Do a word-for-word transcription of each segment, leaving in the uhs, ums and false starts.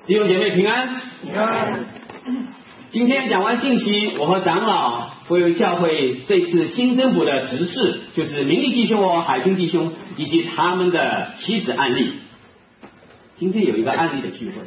弟兄姐妹平安。 平安。 今天讲完信息，我和长老会为教会这次新增补的执事，就是明利弟兄和海军弟兄以及他们的妻子案例。今天有一个案例的聚会，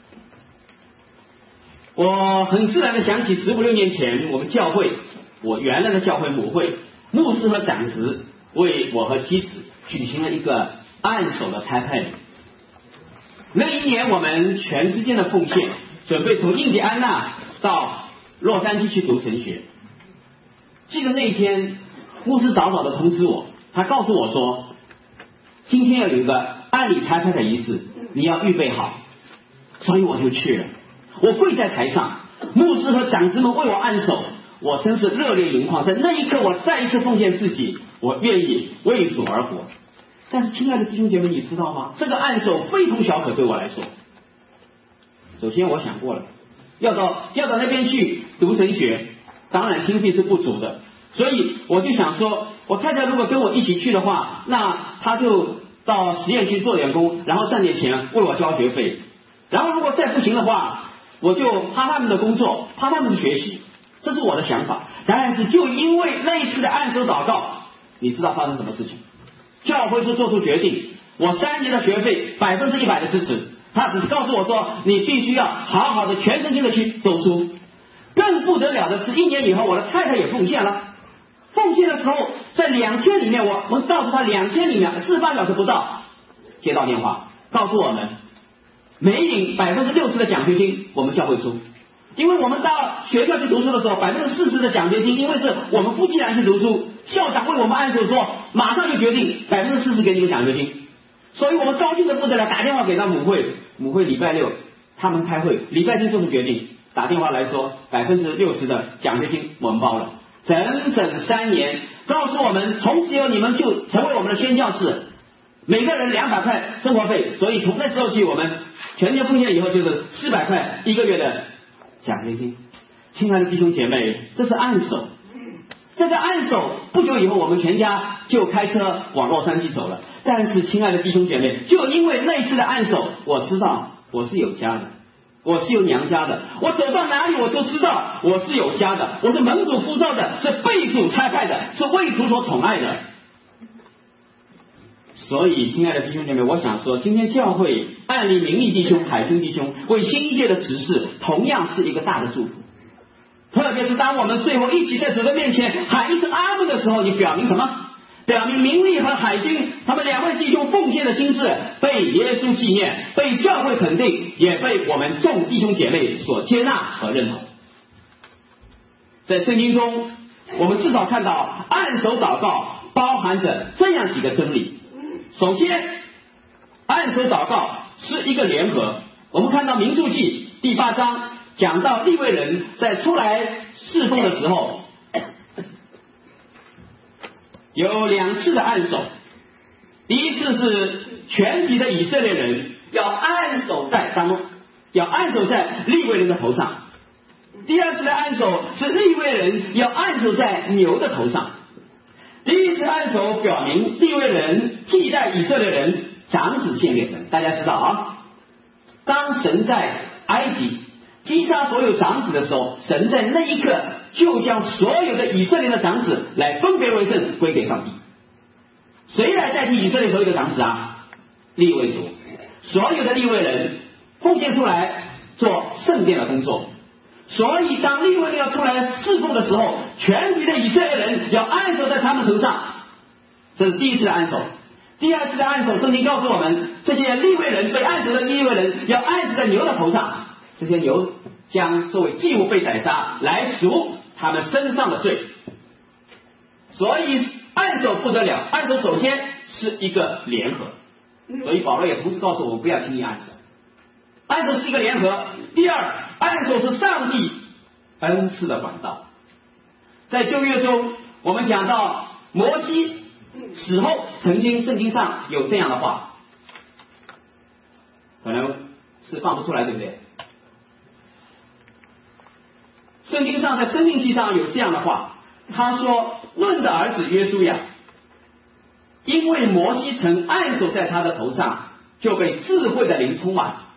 我很自然的想起十五六年前我们教会，我原来的教会母会，牧师和长子为我和妻子举行了一个按手的差派礼。那一年我们全世界的奉献，准备从印第安纳到洛杉矶去读神学。记得那一天，牧师早早的通知我，他告诉我说，今天要有一个按礼差派的仪式，你要预备好。所以我就去了，我跪在台上，牧师和长子们为我按手，我真是热泪盈眶。在那一刻，我再一次奉献自己，我愿意为主而活。但是亲爱的弟兄姐妹，你知道吗？这个按手非同小可，对我来说。首先我想过了，要到要到那边去读神学，当然经费是不足的，所以我就想说，我太太如果跟我一起去的话，那她就到实验区做点工，然后赚点钱为我交学费。然后如果再不行的话，我就趴他们的工作，趴他们的学习，这是我的想法。但是就因为那一次的按手祷告，你知道发生什么事情？教会是做出决定，我三年的学费百分之一百的支持，他只是告诉我说，你必须要好好的全身心的去读书。更不得了的是，一年以后我的太太也奉献了。奉献的时候，在两天里面，我我们告诉他两天里面四十八小时不到，接到电话告诉我们，每领百分之六十的奖学金我们教会出。因为我们到学校去读书的时候，百分之四十的奖学金，因为是我们夫妻俩去读书，校长为我们按手说，马上就决定百分之四十给你们奖学金。所以我们高兴的不得了，打电话给到母会，母会礼拜六他们开会，礼拜天做出决定，打电话来说百分之六十的奖学金我们包了，整整三年，告诉我们从此以后你们就成为我们的宣教士，每个人两百块生活费。所以从那时候起，我们全年奉献以后就是四百块一个月的奖学金。亲爱的弟兄姐妹，这是按手。这个按手不久以后，我们全家就开车往洛杉矶走了。但是亲爱的弟兄姐妹，就因为那次的按手，我知道我是有家的，我是有娘家的，我走到哪里我都知道我是有家的，我是蒙主呼召的，是被主差派的，是为主所宠爱的。所以亲爱的弟兄姐妹，我想说，今天教会按立明利弟兄、海军弟兄为新一届的执事，同样是一个大的祝福。特别是当我们最后一起在主的面前喊一声阿们的时候，你表明什么？表明明利和海军他们两位弟兄奉献的心志被耶稣纪念，被教会肯定，也被我们众弟兄姐妹所接纳和认同。在圣经中，我们至少看到按手祷告包含着这样几个真理。首先，按手祷告是一个联合。我们看到民数记第八章讲到利未人在出来侍奉的时候，有两次的按手。第一次是全体的以色列人要按手在当中，要按手在利未人的头上。第二次的按手是利未人要按手在牛的头上。第一次按手表明利未人替代以色列人长子献给神。大家知道啊，当神在埃及击杀所有长子的时候，神在那一刻就将所有的以色列的长子来分别为圣归给上帝。谁来代替以色列所有的长子啊？利未族。所有的利未人奉献出来做圣殿的工作。所以当利未人要出来侍奉的时候，全体的以色列人要按手在他们头上。这是第一次的按手。第二次的按手，圣经告诉我们，这些利未人被按手的利未人要按手在牛的头上，这些牛将作为祭物被宰杀，来赎他们身上的罪。所以按手不得了，按手首先是一个联合。所以保罗也同时告诉我们，不要轻易按手。按手是一个联合。第二，按手是上帝恩赐的管道。在旧约中，我们讲到摩西死后，曾经圣经上有这样的话，可能是放不出来，对不对？圣经上在生命记上有这样的话，他说：论的儿子约书亚，因为摩西曾按手在他的头上，就被智慧的灵充满，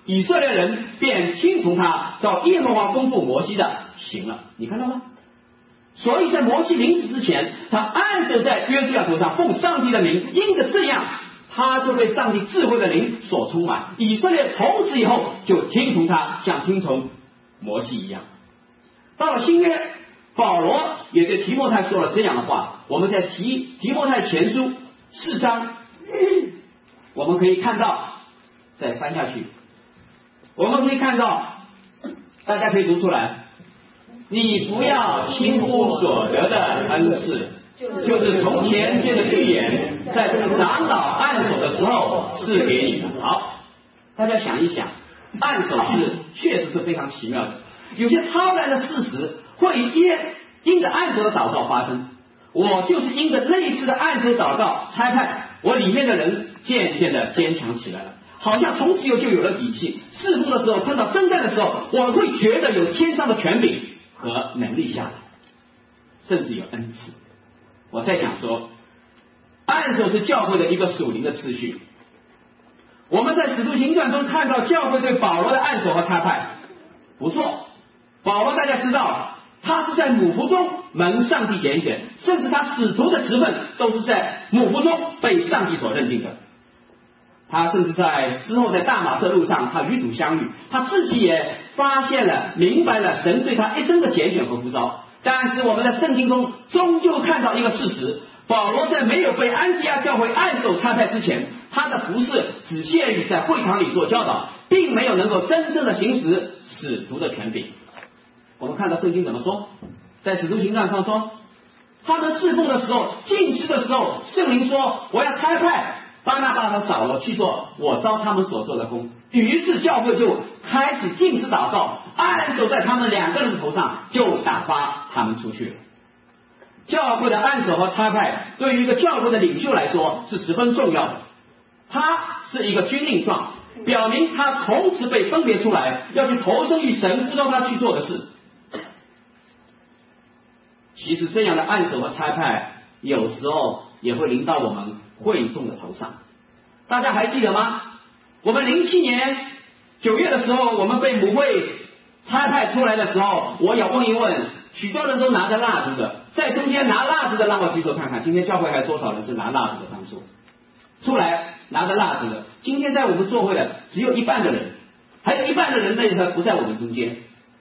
以色列人便听从他照耶和华吩咐摩西的行了。你看到吗？所以在摩西临死之前，他按手在约书亚头上，奉上帝的名，因着这样，他就被上帝智慧的灵所充满。以色列从此以后就听从他，像听从摩西一样。到了新约，保罗也对提摩太说了这样的话。我们在提提摩太前书四章，我们可以看到，再翻下去，我们可以看到，大家可以读出来。你不要轻忽所得的恩赐，就是从前借的预言，在长老按手的时候赐给你的。好，大家想一想，按手是确实是非常奇妙的，有些超然的事实会因因着按手的祷告发生。我就是因着那一次的按手祷告差派，我里面的人渐渐的坚强起来了，好像从此以后就有了底气。侍奉的时候，碰到征战的时候，我会觉得有天上的权柄和能力下来，甚至有恩赐。我在讲说，按手是教会的一个属灵的次序。我们在使徒行传中看到教会对保罗的按手和差派，不错。保罗大家知道，他是在母腹中蒙上帝拣选，甚至他使徒的职分都是在母腹中被上帝所认定的。他甚至在之后在大马色路上，他与主相遇，他自己也发现了、明白了神对他一生的拣选和呼召。但是我们在圣经中终究看到一个事实，保罗在没有被安提阿教会按手差派之前，他的服事只限于在会堂里做教导，并没有能够真正的行使使徒的权柄。我们看到圣经怎么说，在使徒行传上说，他们侍奉的时候、禁食的时候，圣灵说我要差派巴拿巴和扫罗去做我召他们所做的工。于是教会就开始禁食祷告，按手在他们两个人头上，就打发他们出去了。教会的按手和差派对于一个教会的领袖来说是十分重要的，他是一个军令状，表明他从此被分别出来，要去投身于神呼召他去做的事。其实这样的按手和差派有时候也会临到我们会众的头上。大家还记得吗？我们零七年九月的时候，我们被母会差派出来的时候，我也问一问，许多人都拿着蜡烛的，在中间拿蜡烛的让我举手看看，今天教会还有多少人是拿蜡烛的当数出来拿着蜡烛的？今天在我们座会的只有一半的人，还有一半的人呢不在我们中间。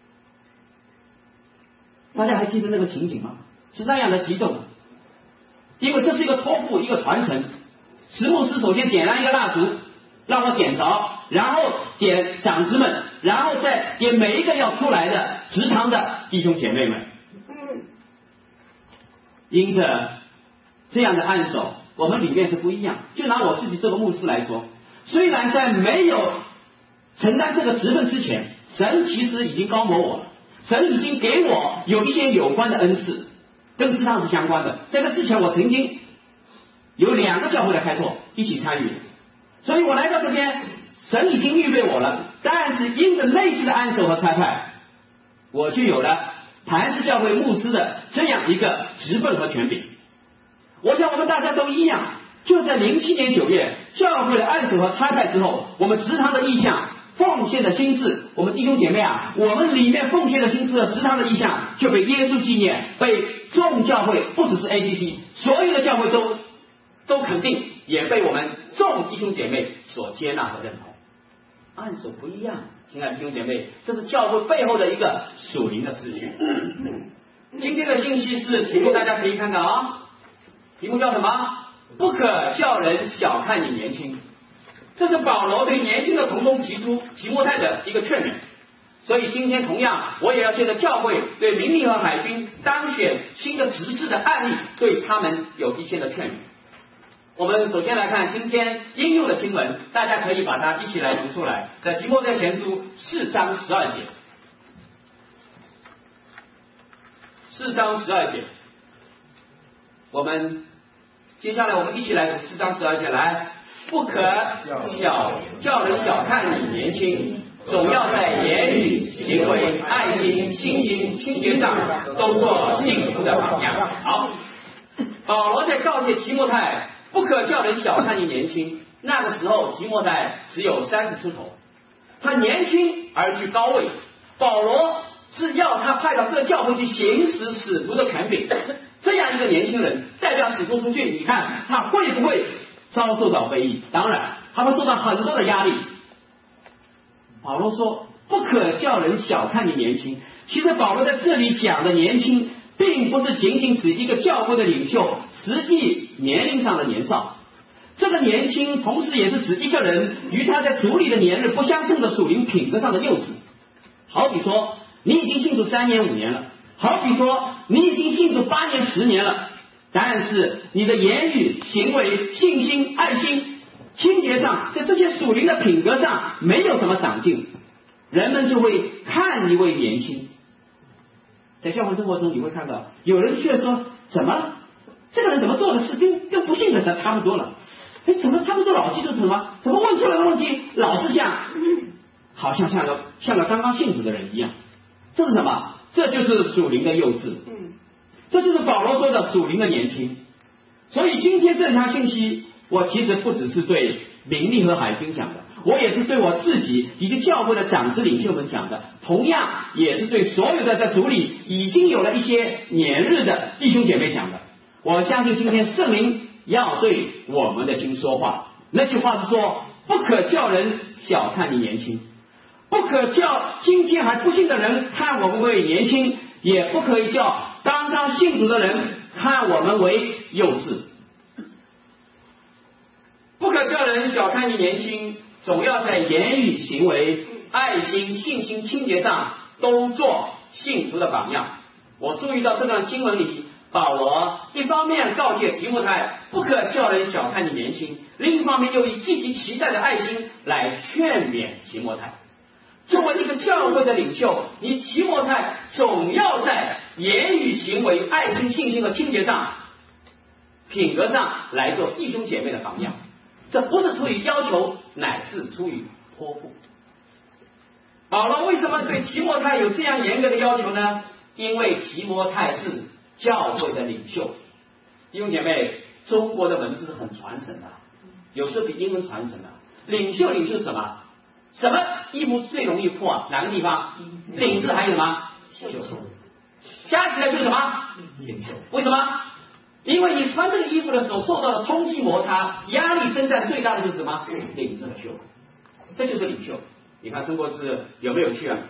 大家还记得那个情景吗？是那样的激动，因为这是一个托付，一个传承。石牧师首先点燃一个蜡烛，让我点着，然后点长子们，然后再点每一个要出来的职堂的弟兄姐妹们。因着这样的按手，我们里面是不一样。就拿我自己这个牧师来说，虽然在没有承担这个职分之前，神其实已经高摩我了，神已经给我有一些有关的恩赐，跟职堂是相关的。在这之前，我曾经有两个教会的开拓一起参与，所以我来到这边，神已经预备我了。但是因着类似的按手和差派，我就有了磐石教会牧师的这样一个职分和权柄。我想我们大家都一样，就在零七年九月教会的按手和差派之后，我们职堂的意向、奉献的心志，我们弟兄姐妹啊，我们里面奉献的心志和职堂的意向就被耶稣纪念，被众教会，不只是 A G T， 所有的教会都都肯定，也被我们众弟兄姐妹所接纳和认同。按手不一样，亲爱的弟兄姐妹，这是教会背后的一个属灵的秩序。今天的信息是题目，大家可以看看啊，题目叫什么？不可叫人小看你年轻。这是保罗对年轻的同工提出提摩太的一个劝勉。所以今天同样，我也要借着教会对民力和海军当选新的执事的案例，对他们有一些的劝勉。我们首先来看今天应用的经文，大家可以把它一起来读出来，在提摩太前书四章十二节，四章十二节，我们接下来我们一起来读四章十二节，来，不可小叫人小看你年轻，总要在言语、行为、爱心、信心、清洁上都做幸福的榜样。好，保罗在告诫提摩太，不可叫人小看你年轻。那个时候提摩太只有三十出头， 他年轻而居高位，保罗是要他派到各教会去行使使徒的权柄。这样一个年轻人代表使徒出去，你看他会不会遭受到非议？当然，他会受到很多的压力。保罗说，不可叫人小看你年轻。其实保罗在这里讲的年轻，并不是仅仅指一个教会的领袖实际年龄上的年少，这个年轻同时也是指一个人与他在主里的年日不相称的属灵品格上的幼稚。好比说你已经信主三年五年了，好比说你已经信主八年十年了，但是你的言语行为信心爱心清洁上，在这些属灵的品格上没有什么长进，人们就会看你为年轻。在教会生活中你会看到有人却说，怎么这个人怎么做的事跟跟不信的人差不多了，哎，怎么他不是老基督徒吗？怎么问出来的问题老是像好像像个像个刚刚信主的人一样？这是什么？这就是属灵的幼稚，这就是保罗说的属灵的年轻。所以今天这条信息，我其实不只是对明利和海军讲的，我也是对我自己以及教会的长子领袖们讲的，同样也是对所有的在主里已经有了一些年日的弟兄姐妹讲的。我相信今天圣灵要对我们的心说话，那句话是说，不可叫人小看你年轻，不可叫今天还不信的人看我们为年轻，也不可以叫刚刚信主的人看我们为幼稚。不可叫人小看你年轻，总要在言语行为爱心信心清洁上都做信徒的榜样。我注意到这段经文里，保罗一方面告诫提摩太不可叫人小看你年轻，另一方面又以积极期待的爱心来劝勉提摩太。作为一个教会的领袖，你提摩太总要在言语行为爱心信心和清洁上品格上来做弟兄姐妹的榜样。这不是出于要求，乃是出于托付。保罗为什么对提摩太有这样严格的要求呢？因为提摩太是教会的领袖。弟兄姐妹，中国的文字是很传神的，有时候比英文传神的。领袖领袖是什么？什么衣服最容易破啊？哪个地方？领子还有什么？袖口。加起来就是什么？领袖。为什么？因为你穿这个衣服的时候受到了冲击摩擦，压力征战最大的就是什么？领子和袖口。这就是领袖。你看中国字有没有趣啊？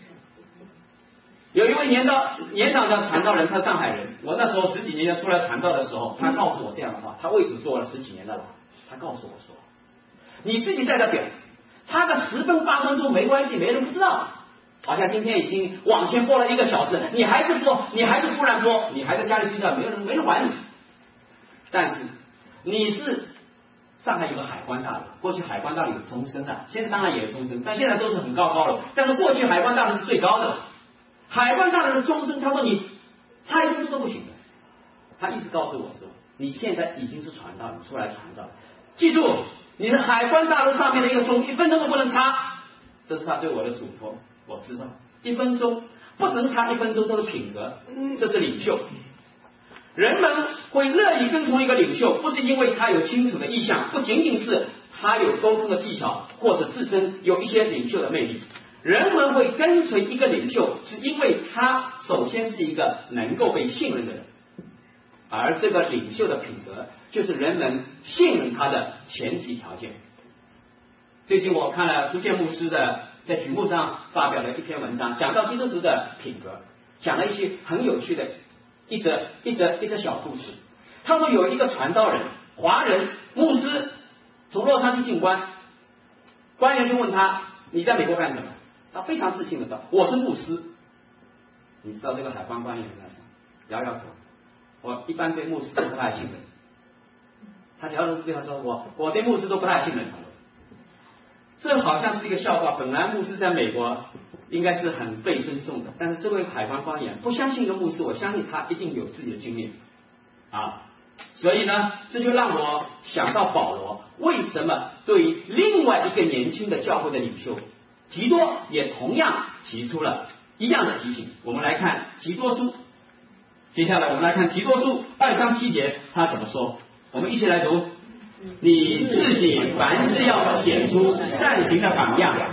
有一位年到年长的传道人，他是上海人。我那时候十几年前出来传道的时候，他告诉我这样的话，他为主做了十几年的了。他告诉我说，你自己在这表差个十分八分钟没关系，没人不知道。好像今天已经往前播了一个小时，你还是播，你还是突然播，你还在家里睡觉，没人没人管你。但是你是上海有个海关大楼，过去海关大楼有终身的，现在当然也有终身，但现在都是很高高了。但是过去海关大楼是最高的，海关大楼的终身，他说你差一分钟都不行的。他一直告诉我说，你现在已经是传道，你出来传道，记住你的海关大楼上面的一个钟，一分钟都不能差。这是他对我的嘱托，我知道一分钟不能差一分钟，这是品格，这是领袖。人们会乐意跟从一个领袖，不是因为他有清楚的意向，不仅仅是他有沟通的技巧，或者自身有一些领袖的魅力。人们会跟随一个领袖，是因为他首先是一个能够被信任的人，而这个领袖的品格就是人们信任他的前提条件。最近我看了朱建牧师的在曲目上发表了一篇文章，讲到基督徒的品格，讲了一些很有趣的一则一则一则小故事。他说有一个传道人，华人牧师，从洛杉矶进关，官员就问他，你在美国干什么？他非常自信的说，我是牧师。你知道这个海关官员在什么？摇摇头，我一般对牧师都不太信任。他摇头对他说，我我对牧师都不太信任。这好像是一个笑话，本来牧师在美国应该是很被尊重的，但是这位海关官员不相信一个牧师，我相信他一定有自己的经历啊。所以呢，这就让我想到保罗为什么对另外一个年轻的教会的领袖提多也同样提出了一样的提醒。我们来看提多书，接下来我们来看提多书二章七节，他怎么说？我们一起来读。你自己凡事要显出善行的榜样，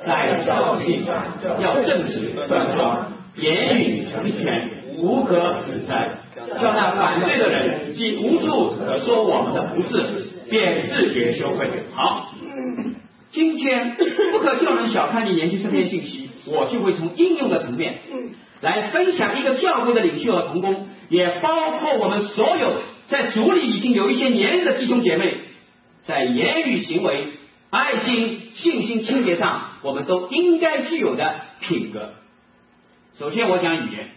在教训上要正直端庄，言语成全，无可指摘，叫那反对的人既无数可说我们的不是，便自觉羞愧。好，今天不可叫人小看你年轻这篇信息，我就会从应用的层面来分享一个教会的领袖和同工，也包括我们所有在主里已经有一些年日的弟兄姐妹，在言语行为、爱心、信心、清洁上，我们都应该具有的品格。首先我讲语言，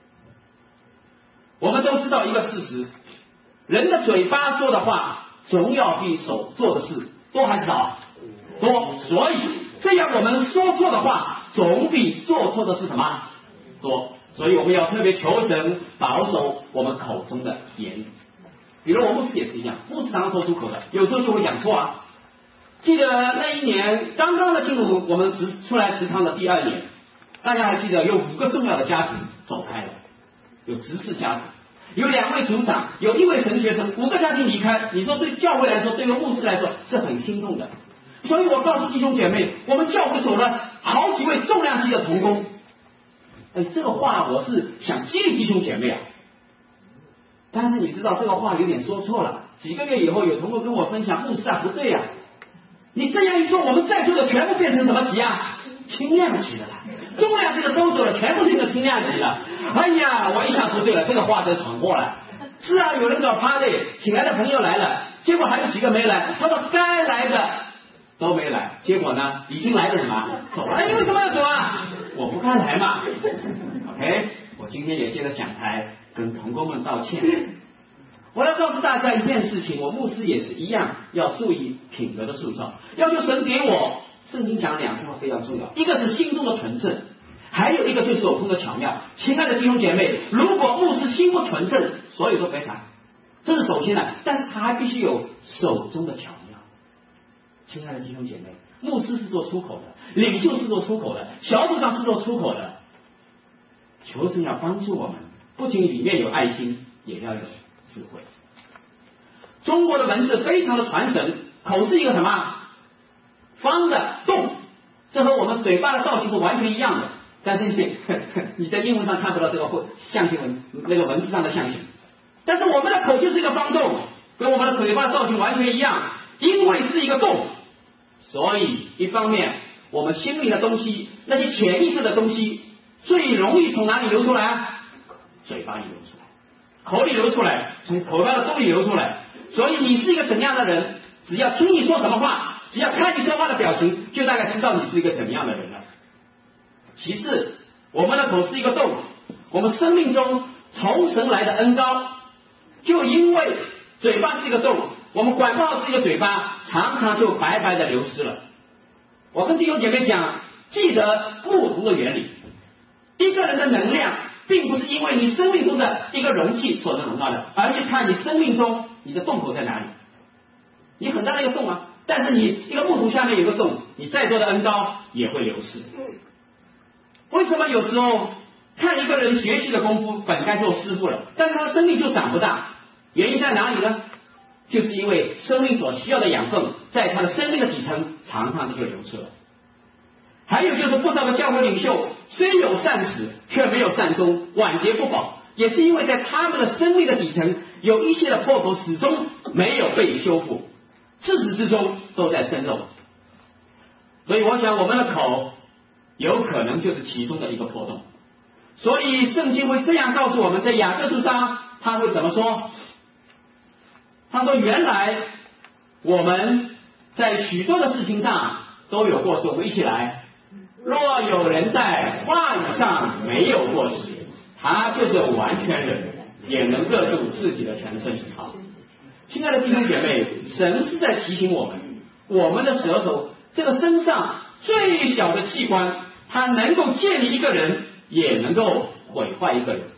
我们都知道一个事实，人的嘴巴说的话总要比手做的事多还是少？多。所以这样我们说错的话总比做错的是什么多，所以我们要特别求神保守我们口中的言语。比如我牧师也是一样，牧师常常说出口的，有时候就会讲错啊。记得那一年刚刚的进入我们职出来职场的第二年，大家还记得有五个重要的家庭走开了，有执事家庭，有两位组长，有一位神学生，五个家庭离开，你说对教会来说，对于牧师来说是很心痛的。所以我告诉弟兄姐妹，我们教会走了好几位重量级的同工。哎，这个话我是想激励弟兄姐妹啊，但是你知道这个话有点说错了。几个月以后有同工跟我分享，牧师啊不对啊，你这样一说，我们在座的全部变成什么级啊？轻量级的了，重量级的都走了，全部变成轻量级了。哎呀，我一想不对了，这个话真闯祸了。是啊，有人找 party， 请来的朋友来了，结果还有几个没来。他说该来的都没来，结果呢，已经来的什么走了？你为什么要走啊？我不该来嘛。OK， 我今天也借着讲台跟同工们道歉。我要告诉大家一件事情，我牧师也是一样，要注意品格的塑造。要求神给我，圣经讲两句话非常重要，一个是心中的纯正，还有一个就是手中的巧妙。亲爱的弟兄姐妹，如果牧师心不纯正，所有都别谈，这是首先的，但是他还必须有手中的巧妙。亲爱的弟兄姐妹，牧师是做出口的，领袖是做出口的，小组长是做出口的。求神要帮助我们，不仅里面有爱心，也要有智慧。中国的文字非常的传神，口是一个什么方的洞，这和我们嘴巴的造型是完全一样的。但是你你在英文上看不到这个象形文那个文字上的象形，但是我们的口就是一个方洞，跟我们的嘴巴的造型完全一样，因为是一个洞，所以一方面我们心里的东西，那些潜意识的东西最容易从哪里流出来？嘴巴里流出来，口里流出来，从口巴的洞里流出来。所以你是一个怎样的人，只要听你说什么话，只要看你说话的表情，就大概知道你是一个怎样的人了。其次，我们的口是一个洞，我们生命中从神来的恩膏，就因为嘴巴是一个洞，我们管不好自己的嘴巴，常常就白白的流失了。我跟弟兄姐妹讲，记得不同的原理，一个人的能量并不是因为你生命中的一个容器所能容纳的，而是看你生命中你的洞口在哪里。你很大的一个洞啊，但是你一个木桶下面有个洞，你再多的恩膏也会流失。为什么有时候看一个人学习的功夫本该做师傅了，但是他的生命就长不大？原因在哪里呢？就是因为生命所需要的养分在他的生命的底层常常就流失了。还有就是不少的教会领袖虽有善始，却没有善终，晚节不保，也是因为在他们的生命的底层有一些的破口始终没有被修复，自始至终都在生肉。所以我想我们的口有可能就是其中的一个破洞。所以圣经会这样告诉我们，在雅各书上他会怎么说？他说原来我们在许多的事情上都有过失，我们一起来。若有人在话语上没有过失，他就是完全人，也能勒住自己的全身。好，亲爱的弟兄姐妹，神是在提醒我们，我们的舌头这个身上最小的器官，它能够建立一个人，也能够毁坏一个人。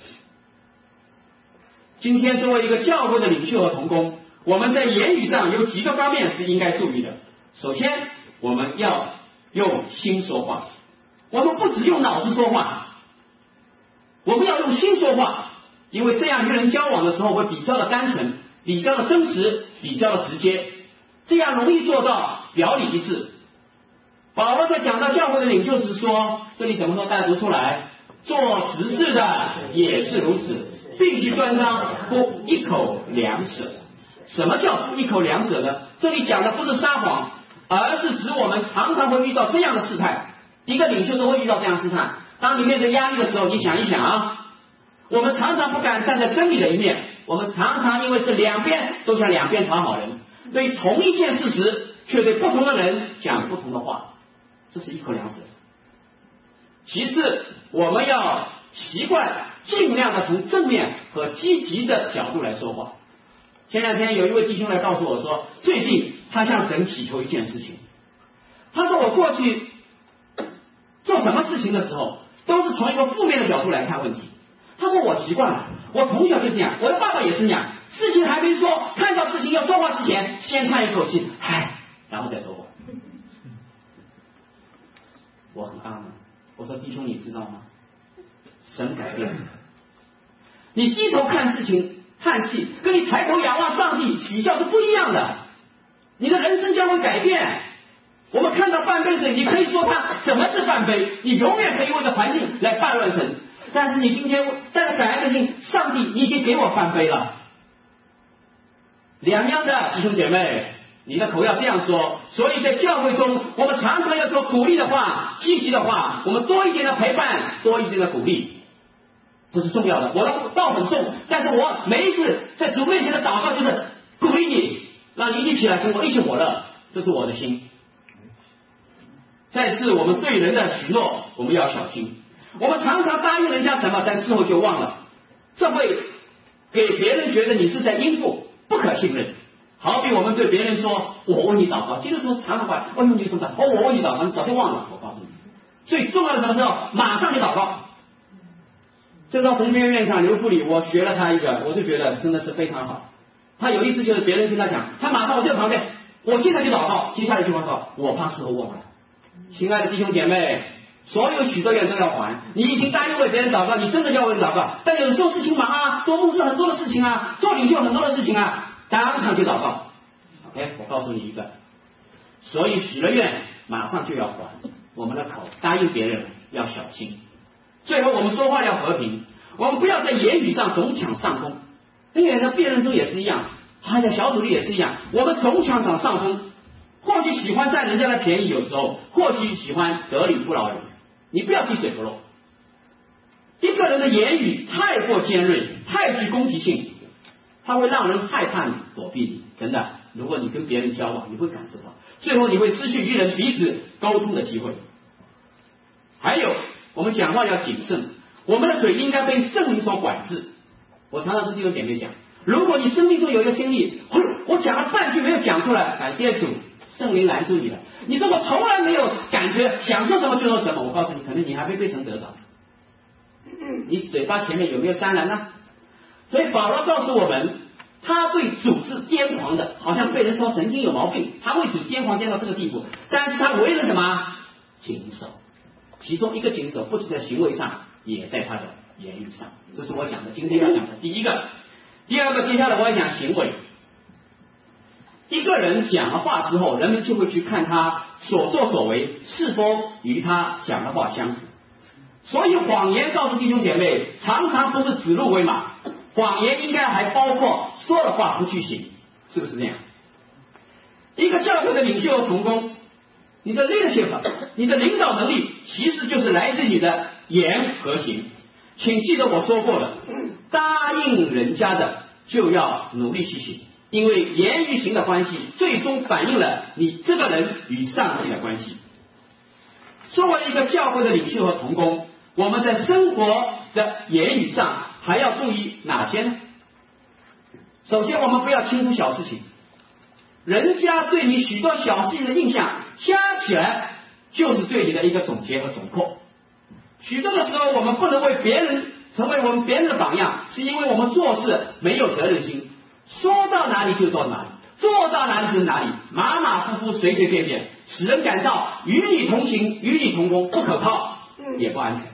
今天作为一个教会的领袖和同工，我们在言语上有几个方面是应该注意的。首先，我们要用心说话，我们不只用脑子说话，我们要用心说话，因为这样与人交往的时候会比较的单纯，比较的真实，比较的直接，这样容易做到表里一致。 保罗在讲到教会的领袖时说，这里怎么说？大家读出来，做执事的也是如此，必须端庄，不一口两舌。什么叫一口两舌呢？这里讲的不是撒谎，而是指我们常常会遇到这样的事态，一个领袖都会遇到这样的事态。当你面对压力的时候，你想一想啊，我们常常不敢站在真理的一面，我们常常因为是两边都想两边讨好人，对同一件事实却对不同的人讲不同的话，这是一口两舌。其次，我们要习惯尽量的从正面和积极的角度来说话。前两天有一位弟兄来告诉我说，最近他向神祈求一件事情。他说我过去做什么事情的时候，都是从一个负面的角度来看问题。他说我习惯了，我从小就这样，我的爸爸也是那样，事情还没说，看到事情要说话之前，先叹一口气，唉，然后再说话。我很阿门。我说弟兄，你知道吗？神改变了。你低头看事情叹气，跟你抬头仰望上帝喜笑是不一样的。你的人生将会改变。我们看到半杯水，你可以说它怎么是半杯，你永远可以为着环境来判断神。但是你今天带着感恩的心，上帝你已经给我半杯了。两样的弟兄姐妹，你的口要这样说。所以在教会中，我们常常要说鼓励的话、积极的话，我们多一点的陪伴，多一点的鼓励，这是重要的。我的道很重，但是我每一次在主面前的祷告就是鼓励你，让你一起起来跟我一起火热，这是我的心。再次，我们对人的许诺我们要小心。我们常常答应人家什么，但事后就忘了，这会给别人觉得你是在应付，不可信任。好比我们对别人说我为你祷告，基督徒常常话，哎呦你什么的，哦我为你祷告，你早就忘了。我告诉你，最重要的什么时候？马上去祷告。这到同边院上刘副理，我学了他一个，我就觉得真的是非常好。他有一次就是别人跟他讲，他马上我就在旁边，我现在去祷告。接下来一句话说，我怕事后忘了。亲爱的弟兄姐妹，所有许多愿都要还。你已经答应为别人祷告，你真的要为人祷告，但有时候事情忙啊，做牧师很多的事情啊，做领袖很多的事情啊，当场去祷告。OK， 我告诉你一个，所以许了愿马上就要还。我们的口答应别人要小心。最后我们说话要和平，我们不要在言语上总抢上风。哎呀，在辩论中也是一样，哎呀，小组里也是一样，我们总抢上上风。或许喜欢占人家的便宜，有时候或许喜欢得理不饶人，你不要滴水不漏。一个人的言语太过尖锐，太具攻击性，他会让人害怕你，躲避你。真的，如果你跟别人交往，你会感受到，最后你会失去与人彼此沟通的机会。还有，我们讲话要谨慎，我们的嘴应该被圣灵所管制。我常常跟弟兄姐妹讲，如果你生命中有一个经历，我讲了半句没有讲出来，感谢主，圣灵拦住你了。你说我从来没有感觉，想说什么就说什么，我告诉你，可能你还会被神得着。你嘴巴前面有没有三拦呢？所以保罗告诉我们，他对主是癫狂的，好像被人说神经有毛病，他为主癫狂癫到这个地步，但是他为了什么？谨守。其中一个谨守不止在行为上，也在他的言语上。这是我讲的今天要讲的第一个。第二个，接下来我要讲行为。一个人讲了话之后，人们就会去看他所作所为是否与他讲的话相符。所以谎言告诉弟兄姐妹，常常不是指鹿为马，谎言应该还包括说了话不去行，是不是这样？一个教会的领袖和同工，你的 leadership， 你的领导能力其实就是来自你的言和行。请记得我说过的，答应人家的就要努力去行，因为言与行的关系最终反映了你这个人与上帝的关系。作为一个教会的领袖和同工，我们在生活的言语上还要注意哪些呢？首先，我们不要轻忽小事情，人家对你许多小事情的印象加起来就是对你的一个总结和总括。许多的时候，我们不能为别人成为我们别人的榜样，是因为我们做事没有责任心，说到哪里就到哪里，做到哪里就是哪里，马马虎虎，随随便便，使人感到与你同行、与你同工不可靠，也不安全。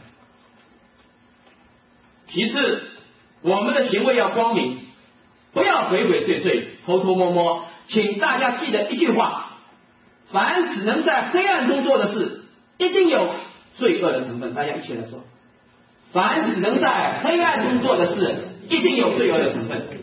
其次，我们的行为要光明，不要鬼鬼祟祟、偷偷摸摸。请大家记得一句话： 凡只能在黑暗中做的事，一定有罪恶的成分。大家一起来说，凡只能在黑暗中做的事，一定有罪恶的成分。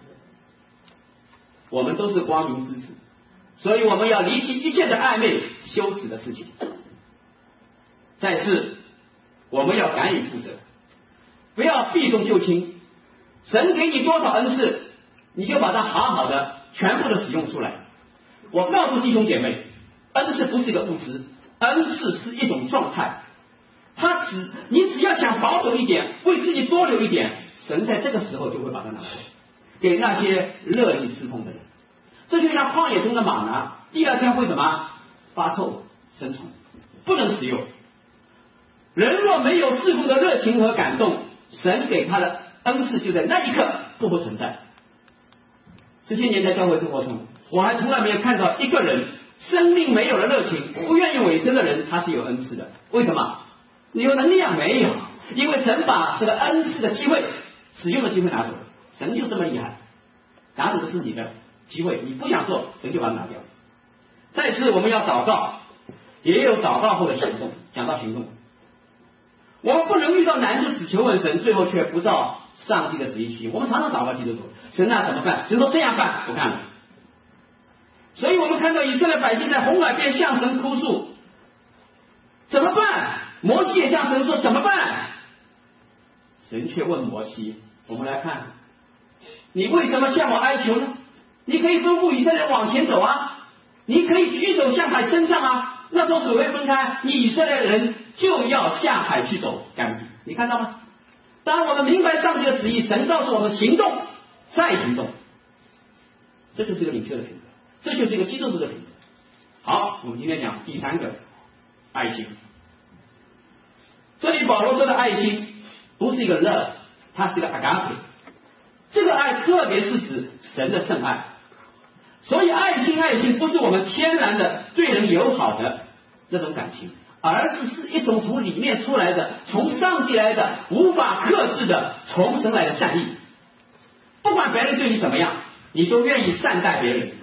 我们都是光明之子，所以我们要离弃一切的暧昧羞耻的事情。再次，我们要敢于负责，不要避重就轻。神给你多少恩赐，你就把它好好的全部的使用出来。我告诉弟兄姐妹，恩赐不是一个物质，恩赐是一种状态。他只你只要想保守一点，为自己多留一点，神在这个时候就会把它拿出来，给那些乐意侍奉的人。这就像旷野中的玛拿，第二天会什么发臭生虫，不能使用。人若没有侍奉的热情和感动，神给他的恩赐就在那一刻不复存在。这些年在教会生活中，我还从来没有看到一个人生命没有了热情，不愿意委身的人，他是有恩赐的。为什么？你有能力啊？没有，因为神把这个恩赐的机会、使用的机会拿走了。神就这么厉害，拿走的是你的机会，你不想做，神就把它拿掉。再次，我们要祷告，也有祷告后的行动。讲到行动，我们不能遇到难处只求问神，最后却不照上帝的旨意去行。我们常常祷告基督徒，神啊怎么办？神说这样办，不干了。所以我们看到以色列百姓在红海边向神哭诉，怎么办？摩西也向神说怎么办？神却问摩西，我们来看，你为什么向我哀求呢？你可以吩咐以色列人往前走啊，你可以举手向海伸张啊，那时候水会分开，你以色列人就要下海去走干地。你看到吗？当我们明白上帝的旨意，神告诉我们行动，再行动，这就是一个领袖的品格，这就是一个基督徒的品格。好，我们今天讲第三个，爱心。这里保罗说的爱心不是一个 love， 它是一个 agape， 这个爱特别是指神的圣爱。所以爱心爱心不是我们天然的对人友好的那种感情，而是是一种从里面出来的，从上帝来的，无法克制的，从神来的善意。不管别人对你怎么样，你都愿意善待别人。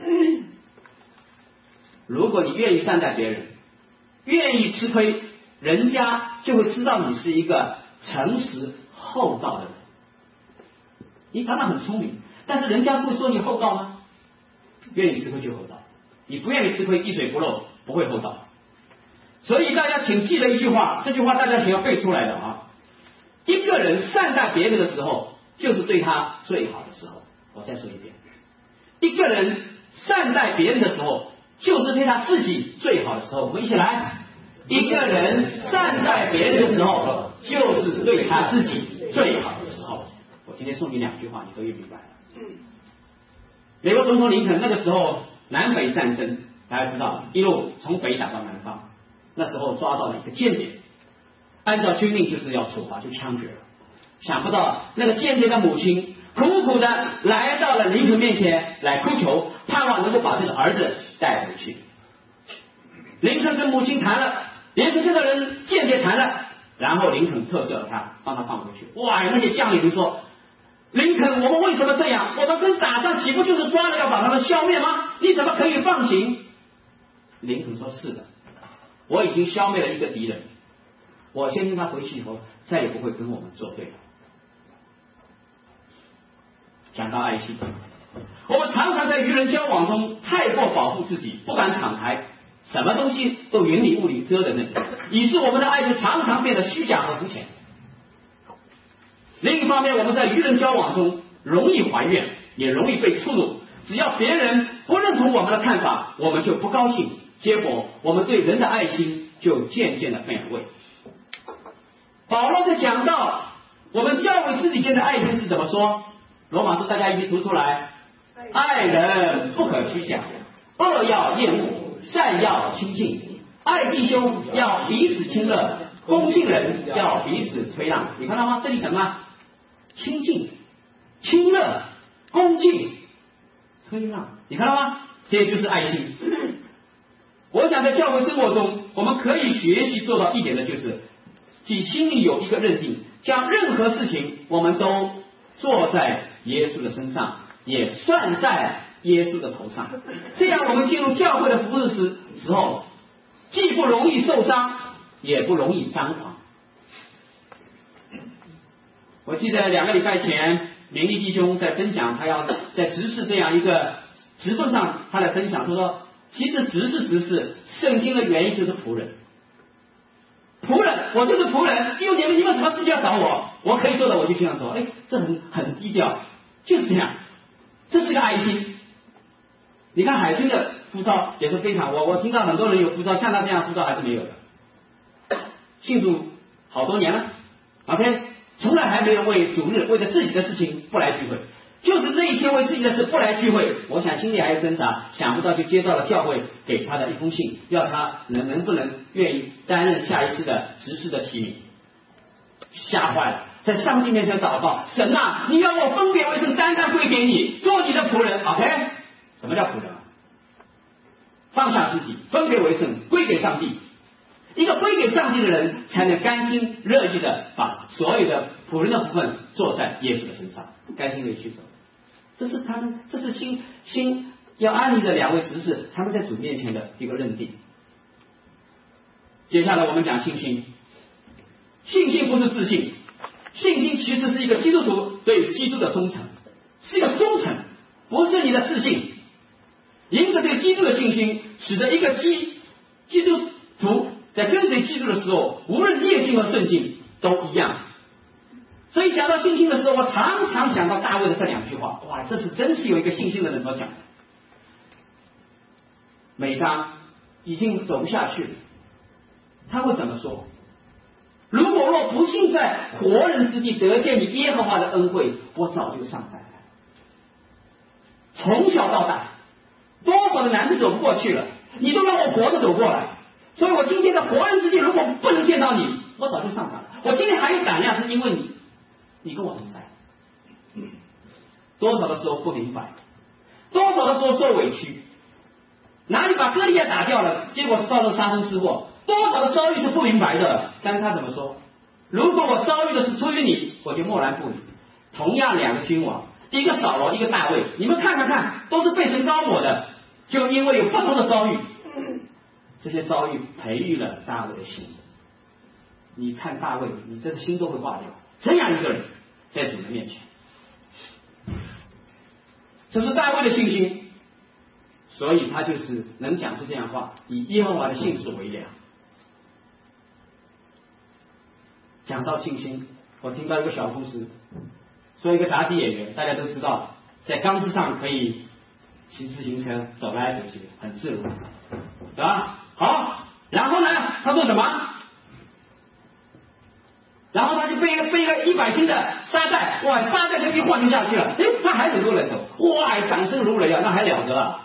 如果你愿意善待别人，愿意吃亏，人家就会知道你是一个诚实厚道的人。你常常很聪明，但是人家会说你厚道吗？愿意吃亏就厚道，你不愿意吃亏，滴水不漏，不会厚道。所以大家请记得一句话，这句话大家请要背出来的啊！一个人善待别人的时候，就是对他最好的时候。我再说一遍，一个人善待别人的时候，就是对他自己最好的时候。我们一起来，一个人善待别人的时候，就是对他自己最好的时候。我今天送你两句话，你都越明白了。美国总统林肯那个时候南北战争，大家知道，一路从北打到南方，那时候抓到了一个间谍，按照军令就是要处罚，就枪决了。想不到那个间谍的母亲苦苦的来到了林肯面前来哭求，盼望能够把这个儿子带回去。林肯跟母亲谈了，连跟这个人间谍谈了，然后林肯特赦了他，帮他放回去。哇，那些将领说，林肯，我们为什么这样？我们跟打仗岂不就是抓了要把他们消灭吗？你怎么可以放行？林肯说，是的，我已经消灭了一个敌人，我相信他回去以后再也不会跟我们作对了。讲到爱心，我们常常在与人交往中太过保护自己，不敢敞开，什么东西都云里雾里遮着那个，以致我们的爱情常常变得虚假和肤浅。另一方面，我们在与人交往中容易怀怨，也容易被触怒。只要别人不认同我们的看法，我们就不高兴，结果我们对人的爱心就渐渐的变味。保罗在讲到我们教会自己间的爱心是怎么说？罗马书大家一起读出来：爱人不可虚假，恶要厌恶，善要亲近，爱弟兄要彼此亲热，恭敬人要彼此推让。你看到吗？这里什么？亲近、亲热、恭敬、推让，你看到吗？这就是爱心。我想在教会生活中，我们可以学习做到一点的，就是即心里有一个认定，将任何事情我们都做在耶稣的身上，也算在耶稣的头上。这样我们进入教会的服事时时候，既不容易受伤，也不容易张狂。我记得两个礼拜前，明利弟兄在分享，他要在执事这样一个职分上，他来分享，他说，其实执事执事，圣经的原因就是仆人。仆人，我就是仆人，弟兄姐妹，你们什么事情要找我，我可以做的我就这样做。哎，这很很低调，就是这样，这是个爱心。你看海军的呼召也是非常，我我听到很多人有呼召，像他这样呼召还是没有的，信主好多年了 ，OK， 从来还没有为主日为了自己的事情不来聚会。就是那一天为自己的事不来聚会，我想心里还有挣扎，想不到就接到了教会给他的一封信，要他能能不能愿意担任下一次的执事的提名。吓坏了，在上帝面前祷告，神啊，你要我分别为圣，单单归给你，做你的仆人。 OK， 什么叫仆人啊？放下自己，分别为圣，归给上帝。一个归给上帝的人，才能甘心乐意的把所有的仆人的部分做在耶稣的身上，甘心乐意去走。这是他们，这是新新要安利的两位执事，他们在主面前的一个认定。接下来我们讲信心，信心不是自信，信心其实是一个基督徒对基督的忠诚，是一个忠诚，不是你的自信。因着对基督的信心，使得一个基基督徒在跟随基督的时候，无论逆境和顺境都一样。所以讲到信心的时候，我常常想到大卫的这两句话，哇，这是真是有一个信心的人所讲的。每当已经走不下去了，他会怎么说？如果若不幸在活人之地得见你耶和华的恩惠，我早就上来了。从小到大，多少的难处走不过去了，你都让我活着走过来。所以我今天在活人之地，如果不能见到你，我早就上场了。我今天还有胆量，是因为你，你跟我同在。多少的时候不明白，多少的时候受委屈，哪里把歌利亚打掉了，结果烧了杀身之祸。多少的遭遇是不明白的，但是他怎么说？如果我遭遇的是出于你，我就默然不语。同样两个君王，一个扫罗，一个大卫，你们看看看，都是被神膏抹的，就因为有不同的遭遇。这些遭遇培育了大卫的心。你看大卫，你这个心都会化掉。这样一个人在主的面前，这是大卫的信心，所以他就是能讲出这样话，以耶和华的信实为粮。讲到信心，我听到一个小故事，说一个杂技演员，大家都知道，在钢丝上可以骑自行车走来走去，很自如，对吧？好，然后呢，他做什么？然后他就背一个背一个一百斤的沙袋，哇，沙袋就一晃就下去了，哎，他还能够来走，哇，掌声如雷啊，那还了得啊！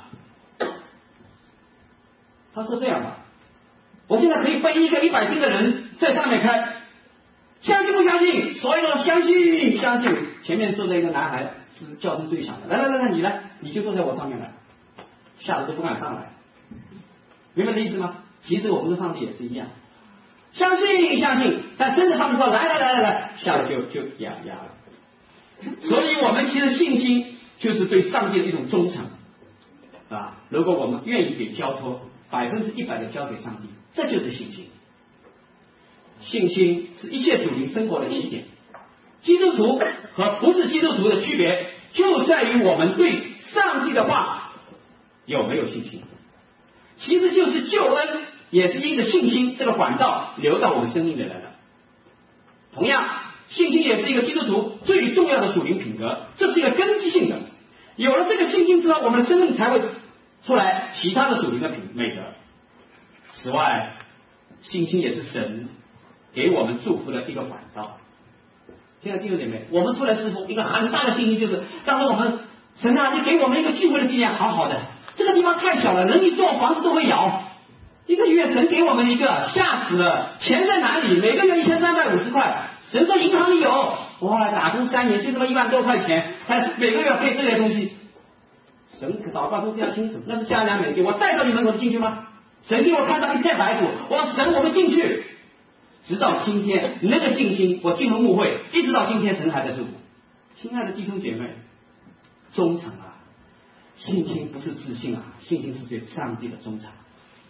他说这样吧，我现在可以背一个一百斤的人在上面开，相信不相信？所有人相信，相信。前面坐着一个男孩，是叫声最响的，来来来来，你来，你就坐在我上面来，吓得都不敢上来。明白这意思吗？其实我们跟上帝也是一样，相信相信，但真的上帝说来来来来来，吓得就就哑哑了。所以我们其实信心就是对上帝的一种忠诚啊！如果我们愿意给交托，百分之一百的交给上帝，这就是信心。信心是一切属灵生活的起点。基督徒和不是基督徒的区别，就在于我们对上帝的话有没有信心。其实就是救恩，也是因着信心这个管道流到我们生命里来的。同样，信心也是一个基督徒最重要的属灵品格，这是一个根基性的。有了这个信心之后，我们的生命才会出来其他的属灵的品美德。此外，信心也是神给我们祝福的一个管道。现在弟兄姐妹，我们出来侍奉，一个很大的信心就是，当我们神啊，你给我们一个聚会的地点，好好的，这个地方太小了，人一坐房子都会摇。一个月神给我们一个，吓死了，钱在哪里？每个月一千三百五十块，神说银行里有，哇，打工三年就这么一万多块钱，还每个月配这些东西。神祷告都非常清楚，那是迦南美地，我带到你门口进去吗？神给我看到一片白土，我说神，我们进去。直到今天，那个信心，我进入牧会，一直到今天，神还在祝福。亲爱的弟兄姐妹，忠诚啊！ 信心不是自信啊，信心是对上帝的忠诚。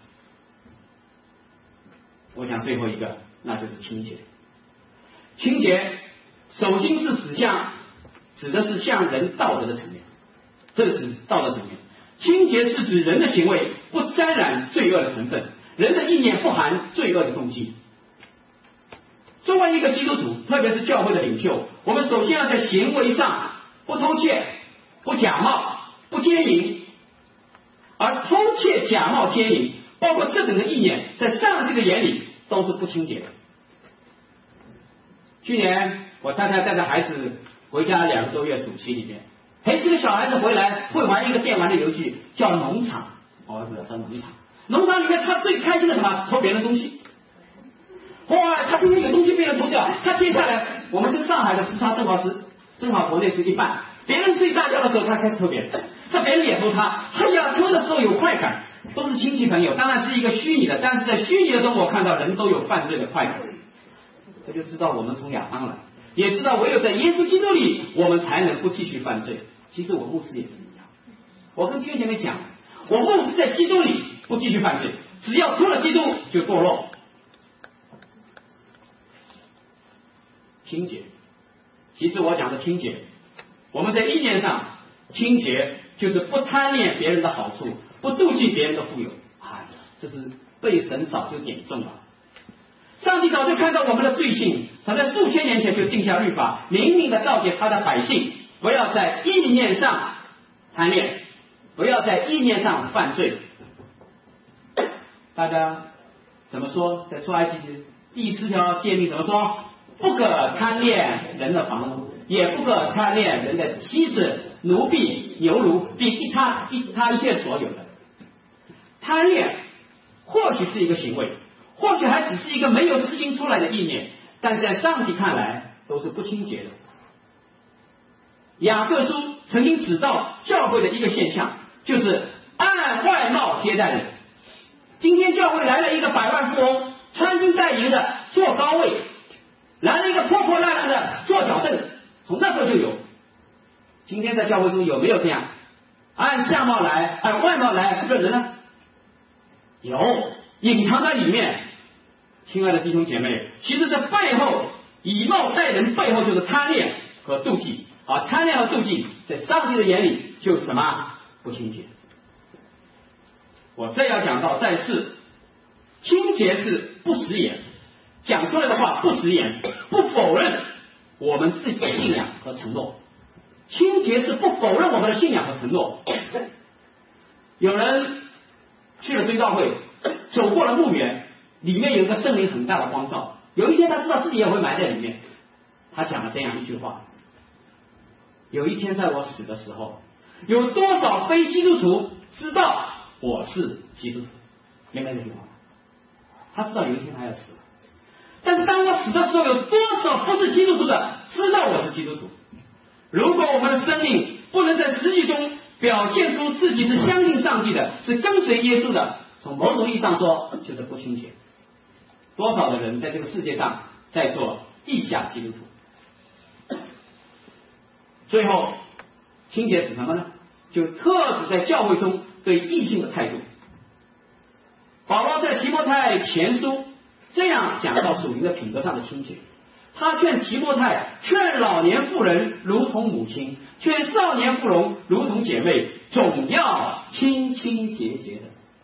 我讲最后一个，那就是清洁。清洁首先是指向，指的是向人道德的层面，这个指道德层面。清洁是指人的行为不沾染罪恶的成分，人的意念不含罪恶的动机。作为一个基督徒，特别是教会的领袖，我们首先要在行为上不偷窃、不假冒、不奸淫，而偷窃、假冒、奸淫，包括这等的意念，在上帝的眼里都是不清洁的。去年我太太带着孩子回家两个多月暑期里面，陪这个小孩子回来会玩一个电玩的游戏，叫农场。我儿子叫农场，农场里面他最开心的什么？偷别人的东西。哇，他今天有东西被人偷掉，他接下来我们跟上海的时差正好是正好国内是一半，别人睡大觉的时候他开始偷别人，这别人也偷他，哎呀，偷的时候有快感，都是亲戚朋友，当然是一个虚拟的，但是在虚拟的中我看到人都有犯罪的快感，这就知道我们从亚当来，也知道唯有在耶稣基督里我们才能不继续犯罪。其实我牧师也是一样，我跟弟兄姐妹讲，我牧师在基督里不继续犯罪，只要脱了基督就堕落。清洁，其实我讲的清洁，我们在意念上清洁就是不贪恋别人的好处，不妒忌别人的富有。哎，这是被神早就点中了。上帝早就看到我们的罪性，早在数千年前就定下律法，明明的告诫他的百姓，不要在意念上贪恋，不要在意念上犯罪。大家怎么说？在出埃及第四条诫命怎么说？不可贪恋人的房屋，也不可贪恋人的妻子、奴婢、牛奴，并一他一他一切所有的。贪恋或许是一个行为，或许还只是一个没有实行出来的意念，但在上帝看来都是不清洁的。雅各书曾经指到教会的一个现象，就是按外貌接待人。今天教会来了一个百万富翁，穿金戴银的坐高位，来了一个破破烂烂的坐脚凳，从那时候就有。今天在教会中有没有这样按相貌来，按外貌来认人呢？有，隐藏在里面。亲爱的弟兄姐妹，其实这背后以貌待人背后就是贪恋和妒忌啊！贪恋和妒忌在上帝的眼里就是什么？不清洁。我再要讲到再次，清洁是不食言，讲出来的话不食言，不否认我们自己的信仰和承诺。清洁是不否认我们的信仰和承诺。有人去了追悼会，走过了墓园，里面有一个圣灵很大的光照。有一天他知道自己也会埋在里面，他讲了这样一句话：有一天在我死的时候，有多少非基督徒知道我是基督徒？明白这句话吗？他知道有一天他要死了，但是当我死的时候，有多少不是基督徒的知道我是基督徒？如果我们的生命不能在实际中表现出自己是相信上帝的，是跟随耶稣的，从某种意义上说就是不清洁。多少的人在这个世界上在做地下基督徒？最后，清洁指什么呢？就特指在教会中对异性的态度。保罗在提摩太前书这样讲到属灵的品格上的清洁。他劝提摩太，劝老年妇人如同母亲，劝少年妇容如同姐妹，总要清清洁洁的。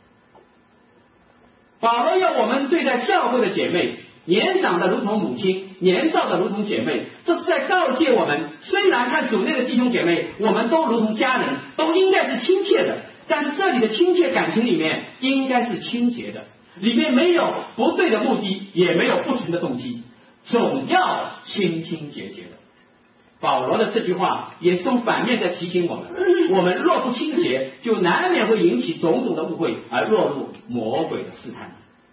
保罗要我们对待教会的姐妹，年长的如同母亲，年少的如同姐妹，这是在告诫我们，虽然看主内的弟兄姐妹，我们都如同家人，都应该是亲切的，但是这里的亲切感情里面应该是清洁的，里面没有不对的目的，也没有不纯的动机，总要清清洁洁的。保罗的这句话也是从反面在提醒我们，我们若不清洁，就难免会引起种种的误会，而落入魔鬼的试探。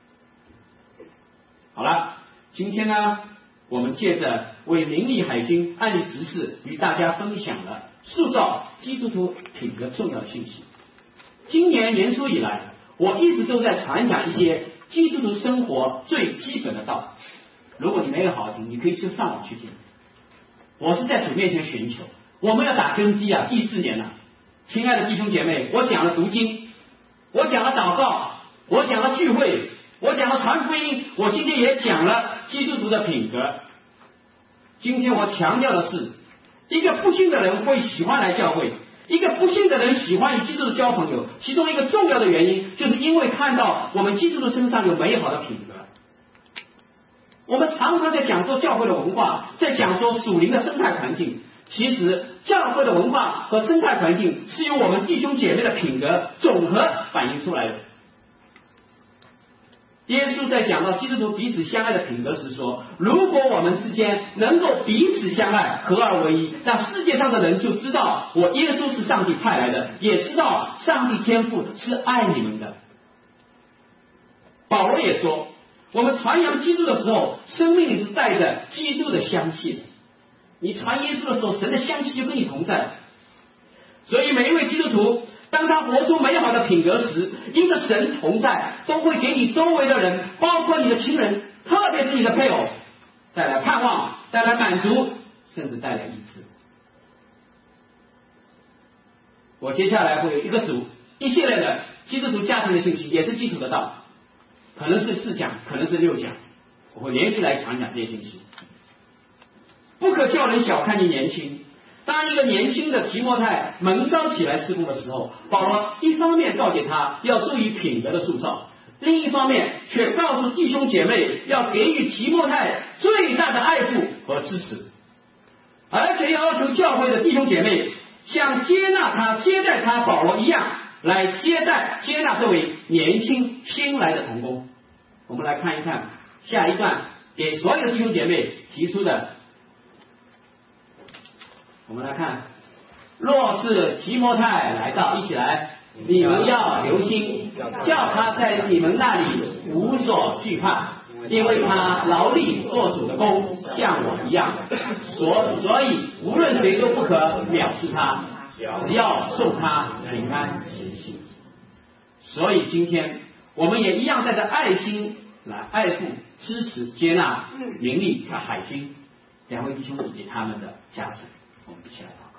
好了，今天呢，我们借着为明利海军案例执事与大家分享了塑造基督徒品格重要的信息。今年年初以来，我一直都在传讲一些基督徒生活最基本的道理。如果你没有好好听，你可以去上网去听。我是在主面前寻求，我们要打根基啊，第四年了， 亲爱的弟兄姐妹，我讲了读经，我讲了祷告，我讲了聚会，我讲了传福音，我今天也讲了基督徒的品格。今天我强调的是，一个不信的人会喜欢来教会，一个不信的人喜欢与基督徒交朋友，其中一个重要的原因，就是因为看到我们基督徒身上有美好的品格。我们常常在讲说教会的文化，在讲说属灵的生态环境，其实教会的文化和生态环境是由我们弟兄姐妹的品格总和反映出来的。耶稣在讲到基督徒彼此相爱的品格时说，如果我们之间能够彼此相爱，合而为一，那世界上的人就知道我耶稣是上帝派来的，也知道上帝天父是爱你们的。保罗也说，我们传扬基督的时候，生命里是带着基督的香气的。你传耶稣的时候，神的香气就跟你同在。所以每一位基督徒，当他活出美好的品格时，因着神同在，都会给你周围的人，包括你的亲人，特别是你的配偶，带来盼望，带来满足，甚至带来医治。我接下来会有一个组一系列的基督徒家庭的信息，也是基础的道，可能是四讲，可能是六讲，我会连续来讲讲这些信息。不可叫人小看你年轻。当一个年轻的提摩太蒙召起来事工的时候，保罗一方面告诫他要注意品格的塑造，另一方面却告诉弟兄姐妹要给予提摩太最大的爱护和支持，而且要求教会的弟兄姐妹像接纳他、接待他保罗一样来接待、接纳这位年轻新来的同工。我们来看一看下一段给所有的弟兄姐妹提出的。我们来看，若是提摩太来到，一起来，你们要留心，叫他在你们那里无所惧怕，因为他劳力做主的工，像我一样。所所以无论谁都不可藐视他，只要受他平安前行。所以今天我们也一样带着爱心来爱护、支持、接纳明利和海军两位弟兄以及他们的家庭。我们一起来祷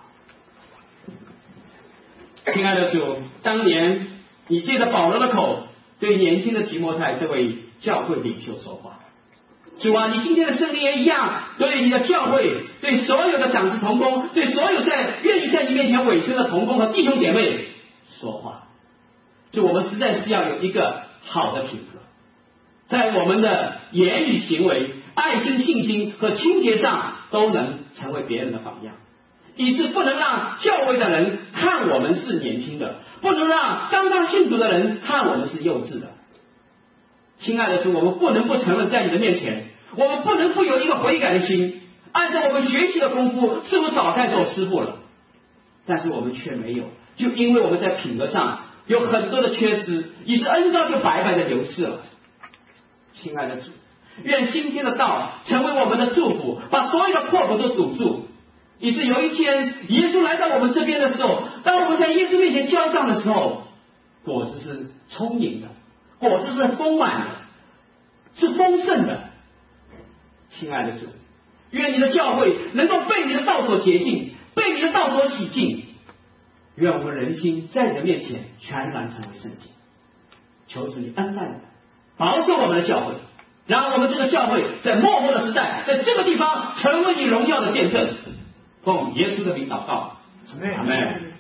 告。亲爱的主，当年你借着保罗的口对年轻的提摩太这位教会领袖说话。主啊，你今天的圣灵也一样对你的教会，对所有的长子同工，对所有在愿意在你面前委身的同工和弟兄姐妹说话。就我们实在是要有一个好的品格，在我们的言语行为、爱心、信心和清洁上都能成为别人的榜样，以致不能让教会的人看我们是年轻的，不能让刚刚信主的人看我们是幼稚的。亲爱的主，我们不能不承认在你的面前，我们不能不有一个悔改的心。按照我们学习的功夫，似乎早该做师傅了，但是我们却没有，就因为我们在品格上有很多的缺失，以致恩召就白白的流逝了。亲爱的主，愿今天的道成为我们的祝福，把所有的破口都堵住，以致有一天耶稣来到我们这边的时候，当我们在耶稣面前交账的时候，果子是充盈的，果子是丰满的，是丰盛的。亲爱的主，愿你的教会能够被你的道所洁净，被你的道所洗净，愿我们人心在你的面前全然成为圣洁。求主你恩待我们，保守我们的教会，让我们这个教会在末后的时代，在这个地方成为你荣耀的见证。奉耶稣的名祷告，阿们。